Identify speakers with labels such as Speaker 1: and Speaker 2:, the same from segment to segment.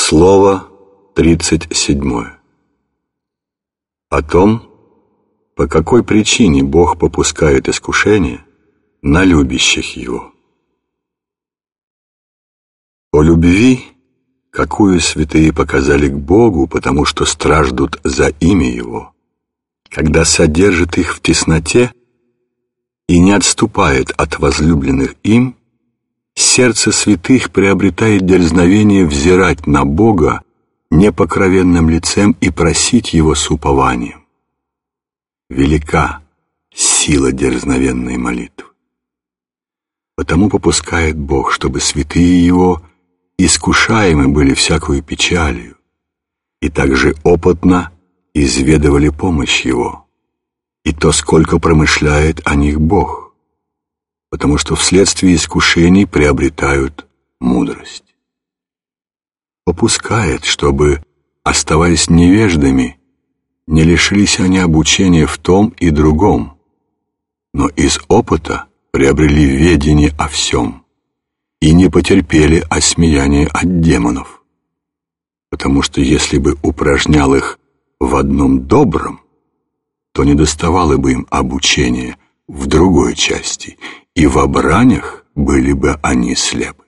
Speaker 1: Слово 37. О том, по какой причине Бог попускает искушение на любящих Его. О любви, какую святые показали к Богу, потому что страждут за имя Его, когда содержит их в тесноте и не отступает от возлюбленных им, сердце святых приобретает дерзновение взирать на Бога непокровенным лицем и просить Его с упованием. Велика сила дерзновенной молитвы. Потому попускает Бог, чтобы святые Его искушаемы были всякою печалью, и также опытно изведывали помощь Его, и то, сколько промышляет о них Бог, потому что вследствие искушений приобретают мудрость. Попускает, чтобы, оставаясь невеждами, не лишились они обучения в том и другом, но из опыта приобрели ведение о всем и не потерпели осмеяния от демонов, потому что если бы упражнял их в одном добром, то не доставало бы им обучения в другой части, и в бранях были бы они слепы.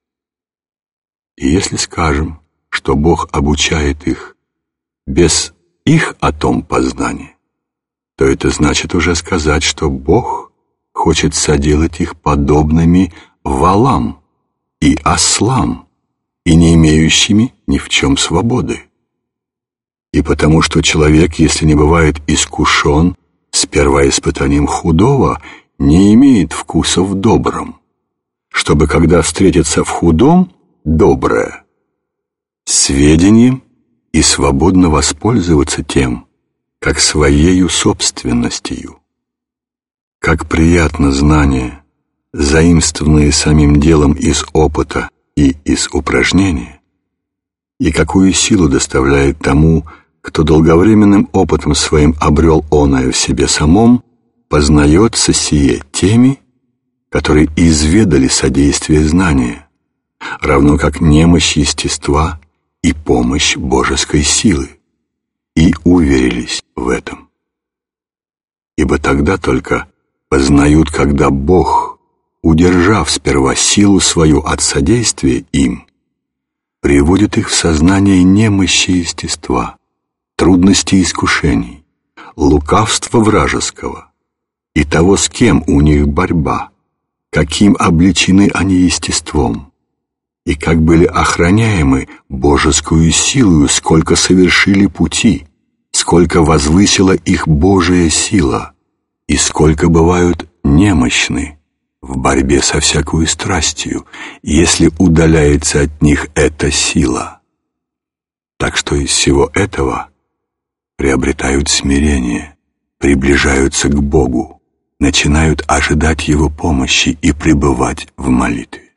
Speaker 1: И если скажем, что Бог обучает их без их о том познания, то это значит уже сказать, что Бог хочет соделать их подобными волам и ослам, и не имеющими ни в чем свободы. И потому что человек, если не бывает искушен сперва испытанием худого, не имеет вкуса в добром, чтобы, когда встретится в худом доброе, сведением и свободно воспользоваться тем, как своею собственностью. Как приятно знание, заимствованное самим делом из опыта и из упражнения, и какую силу доставляет тому, кто долговременным опытом своим обрел оное в себе самом, познается сие теми, которые изведали содействие знания, равно как немощь естества и помощь божеской силы, и уверились в этом. Ибо тогда только познают, когда Бог, удержав сперва силу свою от содействия им, приводит их в сознание немощи естества, трудностей искушений, лукавства вражеского и того, с кем у них борьба, каким облечены они естеством, и как были охраняемы божескую силою, сколько совершили пути, сколько возвысила их Божия сила, и сколько бывают немощны в борьбе со всякою страстью, если удаляется от них эта сила. Так что из всего этого приобретают смирение, приближаются к Богу, начинают ожидать Его помощи и пребывать в молитве.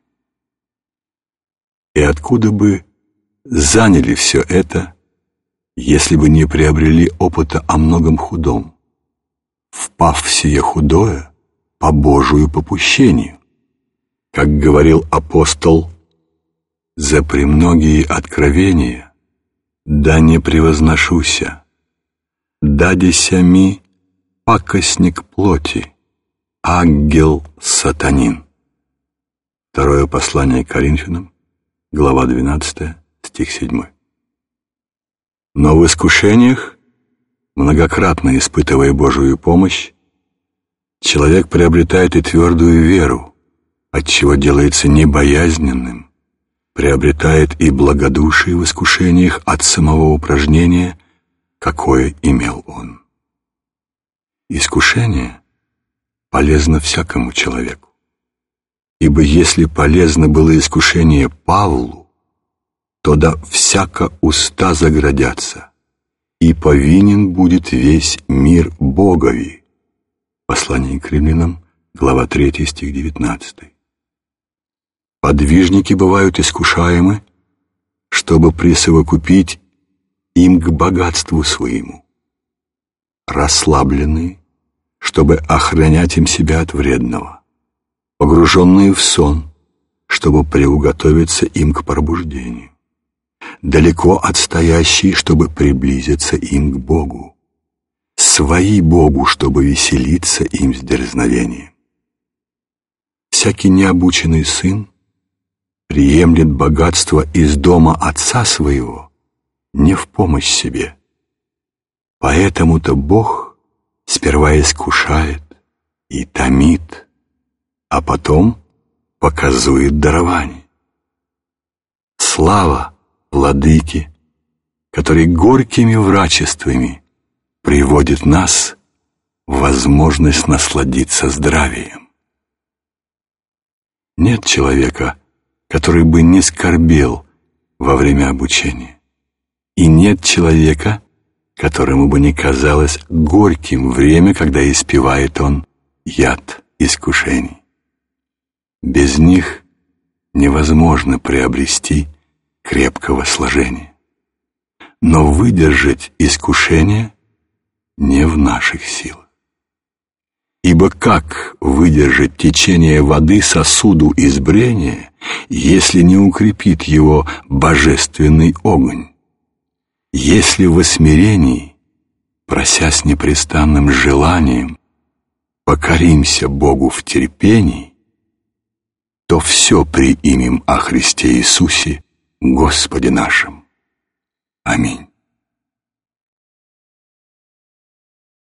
Speaker 1: И откуда бы заняли все это, если бы не приобрели опыта о многом худом, впав в сие худое по Божию попущению, как говорил апостол: «За премногие откровения да не превозношуся, дадися ми пакостник плоти, ангел сатанин». Второе послание к Коринфянам, глава 12, стих 7. Но в искушениях, многократно испытывая Божию помощь, человек приобретает и твердую веру, отчего делается небоязненным, приобретает и благодушие в искушениях от самого упражнения, какое имел он. Искушение полезно всякому человеку, ибо если полезно было искушение Павлу, то да всяко уста заградятся, и повинен будет весь мир Богови. Послание к Римлянам, глава 3, стих 19. Подвижники бывают искушаемы, чтобы присовокупить им к богатству своему, расслабленные, чтобы охранять им себя от вредного, погруженные в сон, чтобы приуготовиться им к пробуждению, далеко отстоящие, чтобы приблизиться им к Богу, свои Богу, чтобы веселиться им с дерзновением. Всякий необученный сын приемлет богатство из дома отца своего не в помощь себе. Поэтому-то Бог сперва искушает и томит, а потом показует дарование. Слава Владыке, который горькими врачествами приводит нас в возможность насладиться здравием. Нет человека, который бы не скорбел во время обучения, и нет человека, которому бы не казалось горьким время, когда испевает он яд искушений. Без них невозможно приобрести крепкого сложения. Но выдержать искушение не в наших силах. Ибо как выдержать течение воды сосуду избрения, если не укрепит его божественный огонь? Если в смирении, прося с непрестанным желанием, покоримся Богу в терпении, то все приимем о Христе Иисусе, Господе нашим. Аминь.